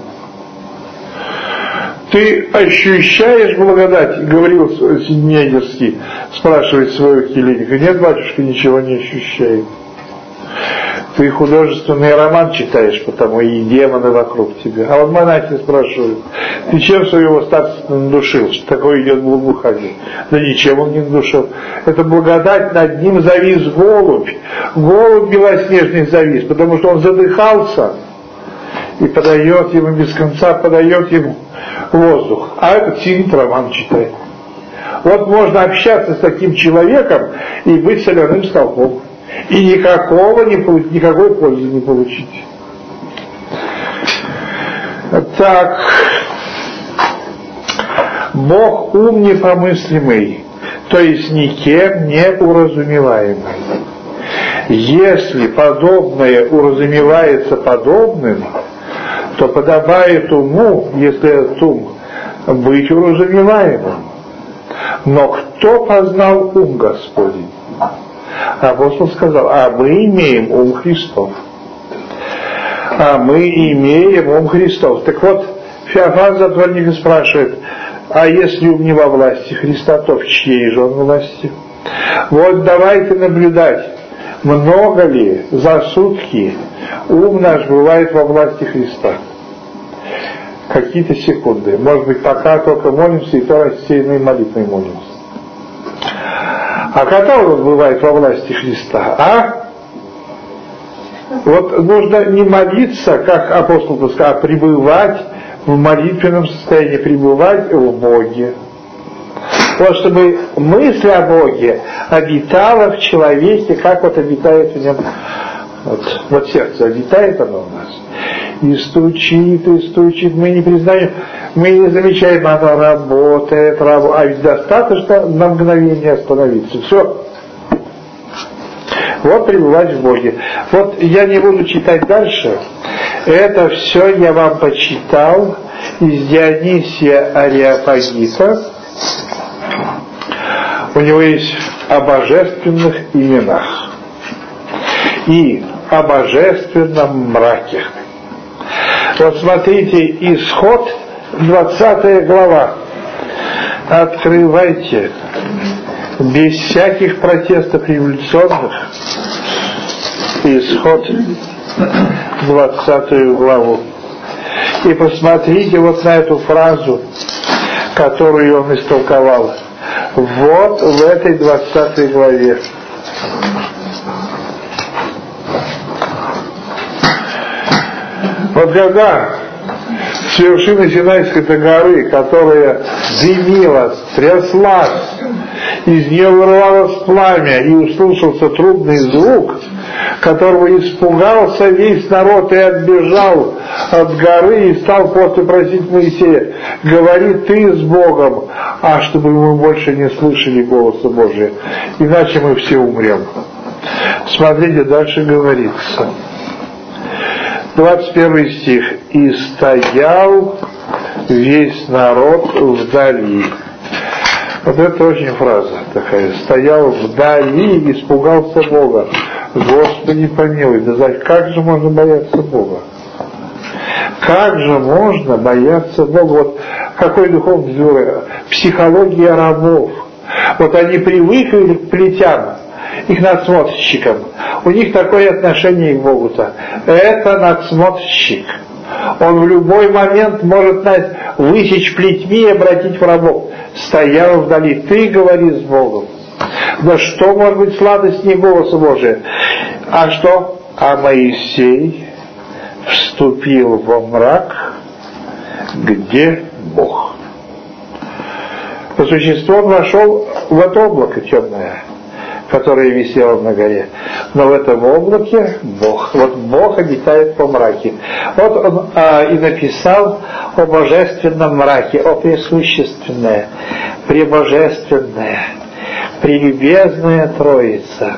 Ты ощущаешь благодать? Говорил Седнедерский, спрашивает своего келейника. Нет, батюшка, ничего не ощущаю. Ты художественный роман читаешь, потому и демоны вокруг тебя. А вот монахи спрашивают: ты чем своего старца надушил, что такое идет благоухание? Да ничем он не надушил. Это благодать, над ним завис голубь. Голубь белоснежный завис, потому что он задыхался и подает ему без конца, подает ему воздух. А этот сидит, роман читает. Вот можно общаться с таким человеком и быть соляным столпом. И никакой пользы не получить. Так, Бог ум непомыслимый, то есть никем не уразумеваемый. Если подобное уразумевается подобным, то подобает уму, если этот ум, быть уразумеваемым. Но кто познал ум Господень? Апостол сказал: а мы имеем ум Христов. А мы имеем ум Христов. Так вот, Феофан Затворник спрашивает: а если ум не во власти Христа, то в чьей же он власти? Вот давайте наблюдать, много ли за сутки ум наш бывает во власти Христа. Какие-то секунды. Может быть, пока только молимся, и то рассеянной молитвой молимся. А когда он бывает во власти Христа? А? Вот нужно не молиться, как апостол сказал, а пребывать в молитвенном состоянии, пребывать в Боге. Вот чтобы мысль о Боге обитала в человеке, как вот обитает в нем, вот сердце, обитает оно у нас. И стучит, мы не признаем, мы не замечаем, оно работает, а ведь достаточно на мгновение остановиться. Все. Вот пребывать в Боге. Вот я не буду читать дальше. Это все я вам почитал из Дионисия Ареопагита. У него есть о божественных именах и о божественном мраке. Вот смотрите, Исход, 20 глава. Открывайте без всяких протестов революционных. Исход, 20 главу. И посмотрите вот на эту фразу, которую он истолковал. Вот в этой 20 главе. Вот когда с вершины Синайской горы, которая дымилась, тряслась, из нее вырвалось пламя, и услышался трубный звук, которого испугался весь народ и отбежал от горы и стал после просить Моисея: говори ты с Богом, а чтобы мы больше не слышали голоса Божия, иначе мы все умрем. Смотрите, дальше говорится. 21 стих. «И стоял весь народ вдали». Вот это очень фраза такая. Стоял вдали и испугался Бога. Господи помилуй, да как же можно бояться Бога? Как же можно бояться Бога? Вот какой духовный взор? Психология рабов. Вот они привыкли к плетям, их надсмотрщикам. У них такое отношение к Богу-то. Это надсмотрщик. Он в любой момент может высечь плетьми и обратить в рабов. Стоял вдали. Ты говори с Богом. Да что может быть сладостнее голоса Божия? А что? А Моисей вступил во мрак, где Бог. По существу он вошел в это облако темное, которое висело на горе. Но в этом облаке Бог. Вот Бог обитает по мраке. Вот он и написал о божественном мраке, о пресущественное, пребожественное, прелюбезная Троица,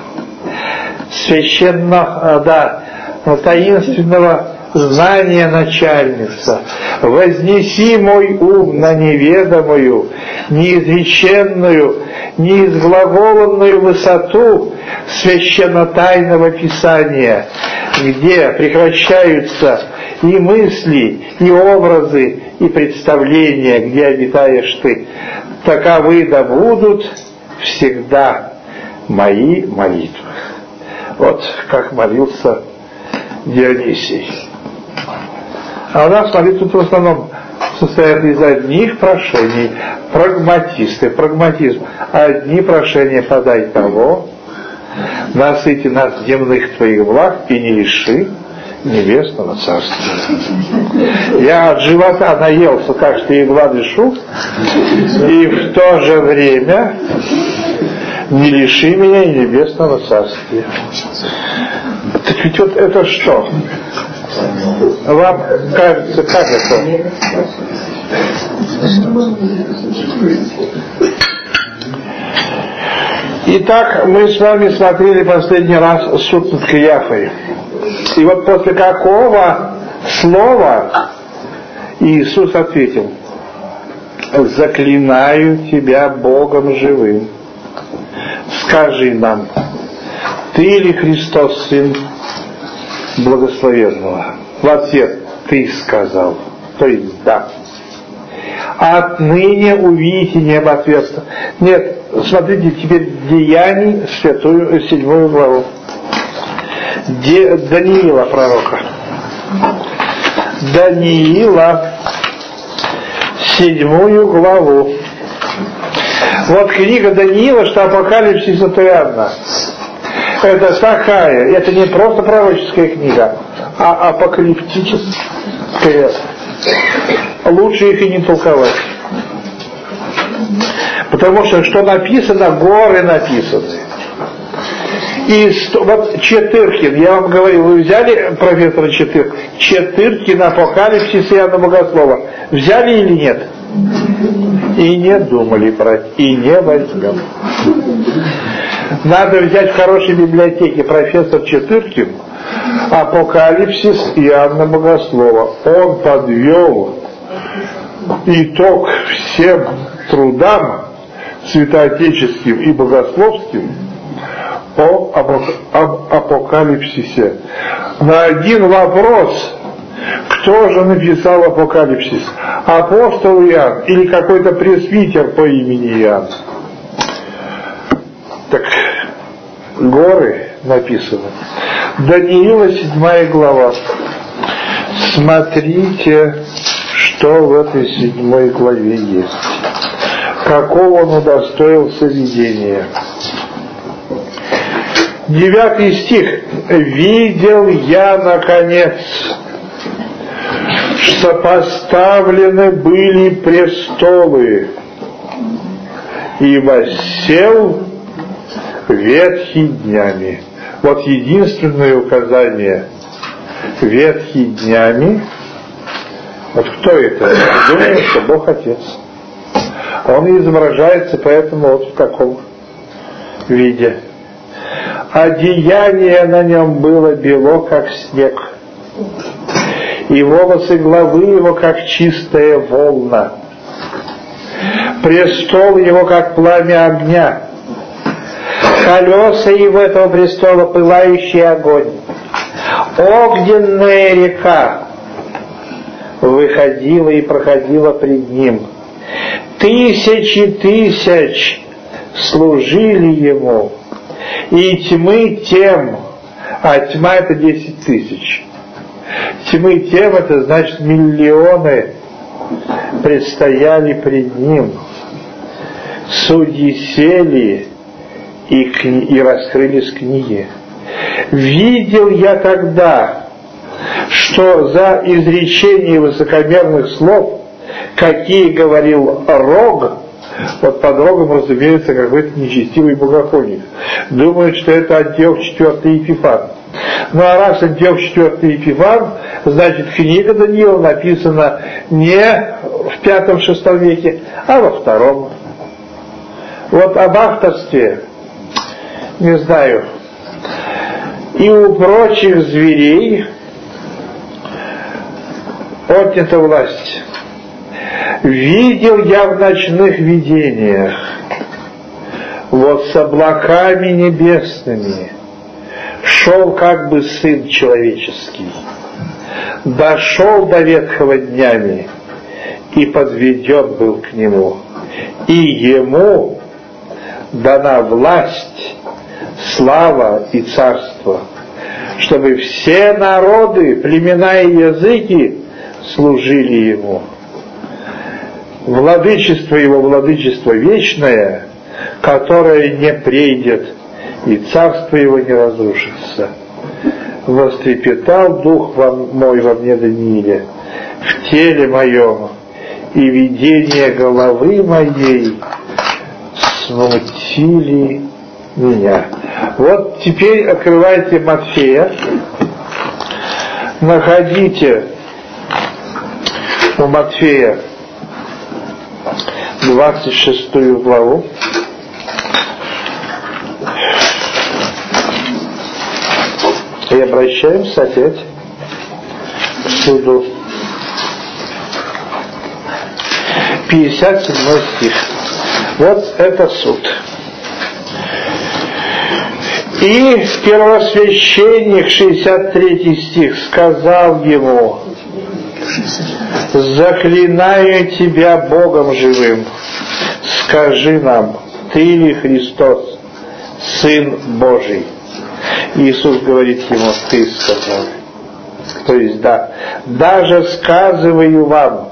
таинственного знания начальница. Вознеси мой ум на неведомую, неизреченную, неизглаголанную высоту священно-тайного Писания, где прекращаются и мысли, и образы, и представления, где обитаешь ты. Таковы да будут всегда мои молитвы. Вот как молился Дионисий. А у нас молитвы в основном состоят из одних прошений. Прагматизм. Одни прошения: подай того, насыти нас земных твоих благ и не лиши небесного царства. Я от живота наелся, как что игла дышу, и в то же время не лиши меня и небесного царствия. Так ведь вот это что? Вам кажется, как это? Итак, мы с вами смотрели последний раз суд над Каиафой. И вот после какого слова Иисус ответил: заклинаю тебя Богом живым, скажи нам, ты ли Христос, Сын Благословенного? В ответ: ты сказал, то есть да. Отныне увидите небо отверстие. Нет, смотрите теперь Деяний, 7 главу. Даниила пророка. Даниила, 7 главу. Вот книга Даниила, что Апокалипсис от Иоанна. Это такая, это не просто пророческая книга, а апокалиптическая. Лучше их и не толковать. Потому что написано, горы написаны. И вот Четыркин, я вам говорил, вы взяли профессора Четыркин, Апокалипсис Иоанна Богослова, взяли или нет? И не думали брать, и не возьмем. Надо взять в хорошей библиотеке профессор Четыркин «Апокалипсис Иоанна Богослова». Он подвел итог всем трудам святоотеческим и богословским об апокалипсисе. На один вопрос: кто же написал апокалипсис? Апостол Иоанн или какой-то пресвитер по имени Иоанн? Так, горы написано. Даниила 7 глава. Смотрите, что в этой 7 главе есть. Какого он удостоился видения. 9 стих. «Видел я, наконец, что поставлены были престолы, и воссел ветхий днями». Вот единственное указание: ветхий днями. Вот кто это? Думаю, что Бог Отец. Он изображается поэтому вот в таком виде. Одеяние на нем было бело, как снег, и волосы главы его, как чистая волна. Престол его, как пламя огня. Колеса его, этого престола, пылающий огонь. Огненная река выходила и проходила пред ним. Тысячи тысяч служили ему, и тьмы тем, а тьма — это 10 тысяч. Тьмы тем — это значит миллионы предстояли пред ним. Судьи сели и раскрылись книги. Видел я тогда, что за изречение высокомерных слов, какие говорил Рог, вот под Рогом, разумеется, какой-то нечестивый богохульник, думают, что это Антиох IV Епифан. Ну а раз Антиох IV Епифан, значит, книга Даниила написана не в V-VI веке, а во II. Вот об авторстве, не знаю, и у прочих зверей отнята власть. Видел я в ночных видениях, вот с облаками небесными шел как бы Сын Человеческий, дошел до ветхого днями и подведен был к Нему, и Ему дана власть, слава и царство, чтобы все народы, племена и языки служили Ему. Владычество Его, владычество вечное, которое не прейдет, и царство Его не разрушится. Вострепетал дух мой во мне, Данииле, в теле моем, и видение головы моей смутили меня. Вот теперь открывайте Матфея, находите у Матфея 26 главу. И обращаемся опять к суду. 57 стих. Вот это суд. И первосвященник, 63 стих, сказал ему: заклинаю тебя Богом живым, скажи нам, ты ли Христос, Сын Божий? Иисус говорит ему: ты сказал. То есть да, даже сказываю вам,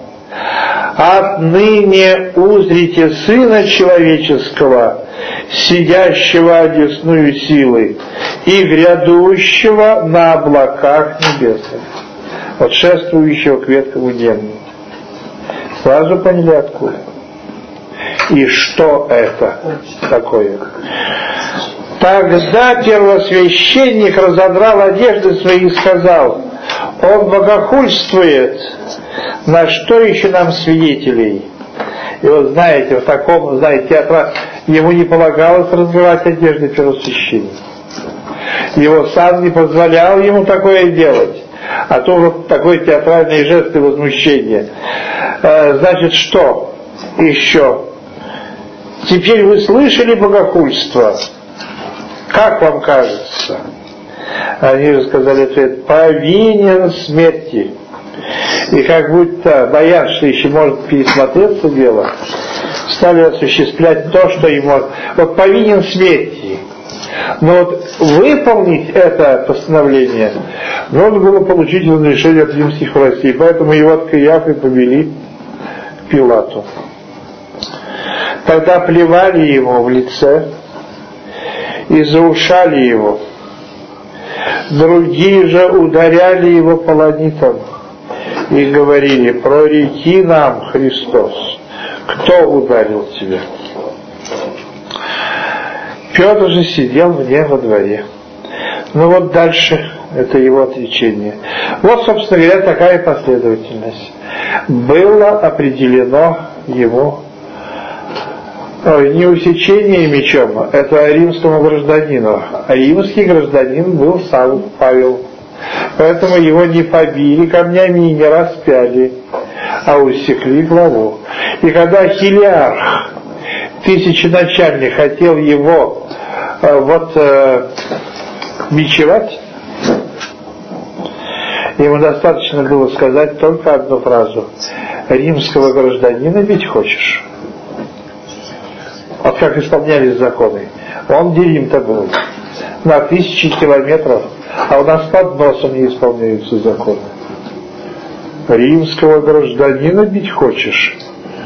отныне узрите Сына Человеческого, сидящего одесную силы и грядущего на облаках небесных, вот шествующего к ветхому дню. Сразу поняли, откуда и что это такое. Тогда первосвященник разодрал одежды свои и сказал: он богохульствует, на что еще нам свидетелей? И вот знаете, в таком, знаете, Ему не полагалось разрывать одежды первосвященника. Его сан не позволял ему такое делать. А то вот такой театральный жест и возмущение. Значит, что еще? Теперь вы слышали богохульство? Как вам кажется? Они же сказали ответ: повинен смерти. И как будто боясь, что еще может пересмотреться дело, стали осуществлять то, что ему... Вот повинен смерти. Но вот выполнить это постановление нужно было получить разрешение от римских властей. Поэтому его от Каиафы повели к Пилату. Тогда плевали ему в лице и заушали его. Другие же ударяли его полонитом и говорили: прореки нам, Христос, кто ударил тебя? Петр же сидел вне во дворе. Ну вот дальше это его отречение. Вот, собственно говоря, такая последовательность. Было определено ему не усечение мечом, это римскому гражданину. А римский гражданин был сам Павел. Поэтому его не побили камнями и не распяли, а усекли главу. И когда Хилиарх, тысяченачальник, хотел его бичевать, ему достаточно было сказать только одну фразу: римского гражданина бить хочешь? Вот как исполнялись законы. Он где Рим-то был? На 1000 километров, а у нас под носом не исполняются законы. Римского гражданина бить хочешь?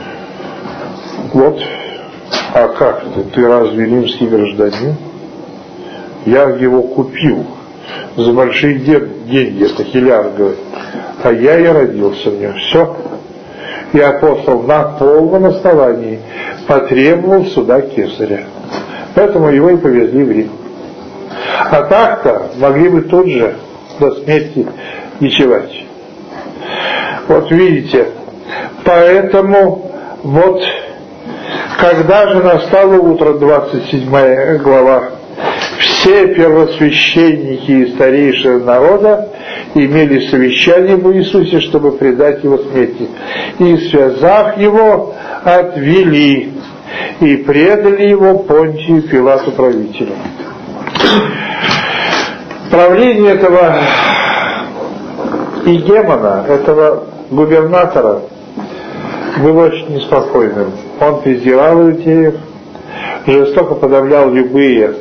Вот. А как ты? Ты разве римский гражданин? Я его купил за большие деньги, это Хиляр говорит. А я и родился в нем. Все. И апостол на полном основании потребовал суда кесаря. Поэтому его и повезли в Рим. А так-то могли бы тут же до смерти бичевать. Вот видите. Поэтому вот когда же настало утро, 27 глава, все первосвященники и старейшины народа имели совещание об Иисусе, чтобы предать его смерти. И, связав его, отвели и предали его Понтию Пилату правителю. Правление этого игемона, этого губернатора, было очень неспокойным. Он презирал иудеев, жестоко подавлял любые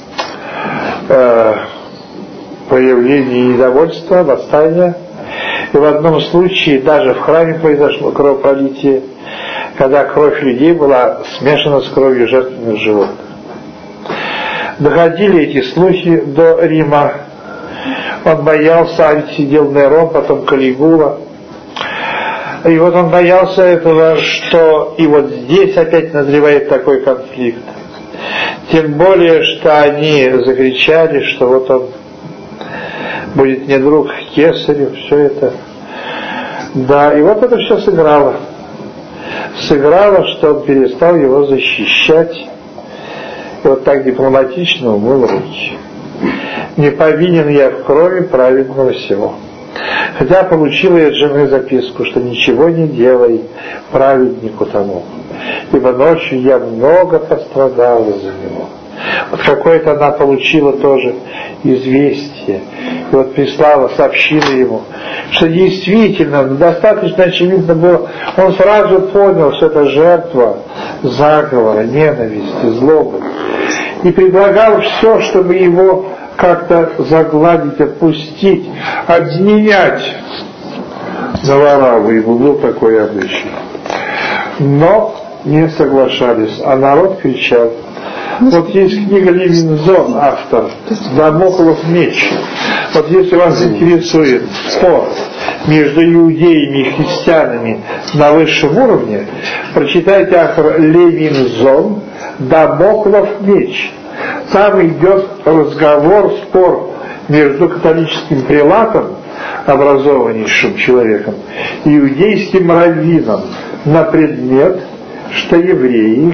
проявления недовольства, восстания. И в одном случае даже в храме произошло кровопролитие, когда кровь людей была смешана с кровью жертвенных животных. Доходили эти слухи до Рима. Он боялся, а ведь сидел Нерон, потом Калигула. И вот он боялся этого, что и вот здесь опять назревает такой конфликт. Тем более, что они закричали, что вот он будет не друг кесарю, все это. Да, и вот это все сыграло. Сыграло, что он перестал его защищать. И вот так дипломатично умыл руки. Не повинен я в крови праведного сего. Хотя получила я от жены записку, что ничего не делай праведнику тому, ибо ночью я много пострадала за него. Вот какое-то она получила тоже известие. И вот прислала, сообщила ему, что действительно, достаточно очевидно было, он сразу понял, что это жертва заговора, ненависти, злобы. И предлагал все, чтобы его как-то загладить, отпустить, обменять на вораву, ибо был такой обычай. Но не соглашались, а народ кричал. Вот есть книга Левинзон, автор, «Дамоклов меч». Вот если вас интересует спор между иудеями и христианами на высшем уровне, прочитайте автор Левинзон «Дамоклов меч». Там идет разговор, спор между католическим прелатом, образованнейшим человеком, и иудейским раввином на предмет, что евреи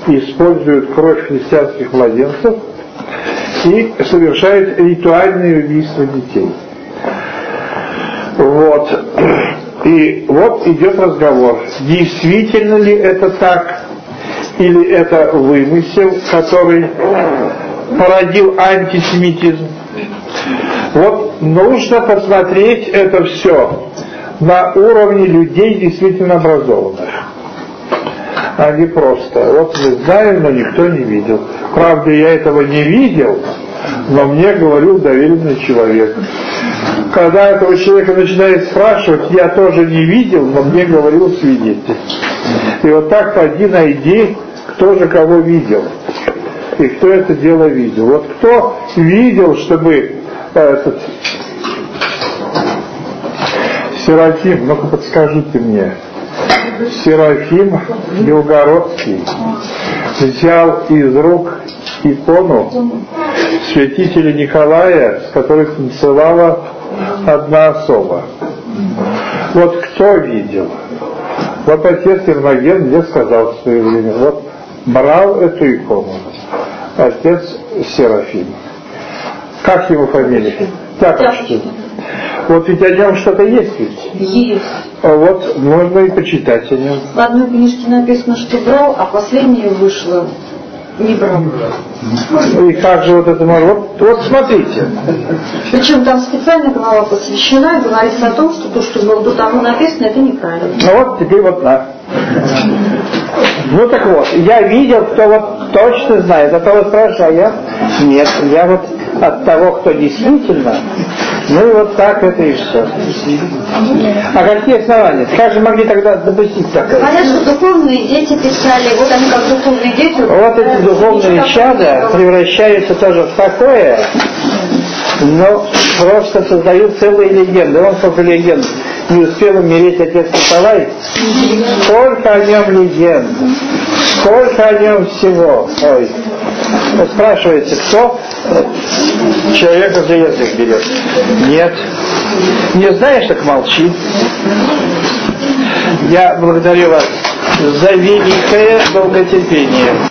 используют кровь христианских младенцев и совершают ритуальные убийства детей. Вот. И вот идет разговор, действительно ли это так, или это вымысел, который породил антисемитизм. Вот нужно посмотреть это все на уровне людей действительно образованных, а не просто. Вот мы знаем, но никто не видел. Правда, я этого не видел, но мне говорил доверенный человек. Когда этого человека начинает спрашивать, я тоже не видел, но мне говорил свидетель. И вот так поди найди, кто же кого видел. И кто это дело видел. Вот кто видел, чтобы этот Серафим, ну-ка подскажите мне, Серафим Белгородский взял из рук икону святителя Николая, с которой танцевала одна особа. Вот кто видел? Вот отец Ермоген мне сказал в свое время, вот брал эту икону отец Серафим. Как его фамилия? Тяпочкин. Вот ведь о нем что-то есть ведь? Есть. Вот можно и почитать о нем. В одной книжке написано, что брал, а последняя вышла не брал. И как же вот это можно? Вот смотрите. Причем там специально глава посвящена и говорится о том, что то, что было до того написано, это неправильно. Ну вот теперь вот на. Ну так вот, я видел, кто вот точно знает, а то вы спрашиваете, а я? Нет, я вот от того, кто действительно, ну и вот так это и все. А какие основания? Как же могли тогда допустить такое? Говорят, что духовные дети писали, вот они как духовные дети. Вот эти духовные чада превращаются тоже в такое, но просто создают целые легенды. Вон сколько легенд. Не успел умереть отец Николай. Сколько о нем легенд, сколько о нем всего. Ой. Вы спрашиваете, кто человека за язык берет? Нет. Не знаешь, так молчи. Я благодарю вас за великое долготерпение.